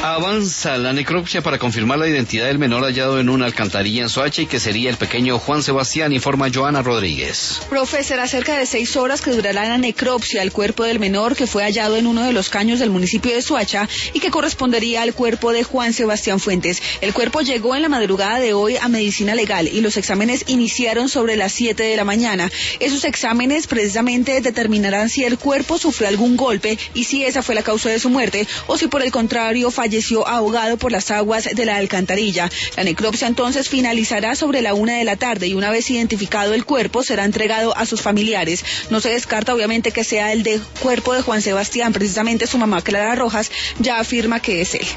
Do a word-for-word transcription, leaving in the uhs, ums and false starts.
Avanza la necropsia para confirmar la identidad del menor hallado en una alcantarilla en Soacha y que sería el pequeño Juan Sebastián, informa Joana Rodríguez. Profe, será cerca de seis horas que durará la necropsia al cuerpo del menor que fue hallado en uno de los caños del municipio de Soacha y que correspondería al cuerpo de Juan Sebastián Fuentes. El cuerpo llegó en la madrugada de hoy a Medicina Legal y los exámenes iniciaron sobre las siete de la mañana. Esos exámenes precisamente determinarán si el cuerpo sufrió algún golpe y si esa fue la causa de su muerte o si por el contrario falleció falleció ahogado por las aguas de la alcantarilla. La necropsia entonces finalizará sobre la una de la tarde y una vez identificado el cuerpo será entregado a sus familiares. No se descarta obviamente que sea el de cuerpo de Juan Sebastián, precisamente su mamá Clara Rojas ya afirma que es él.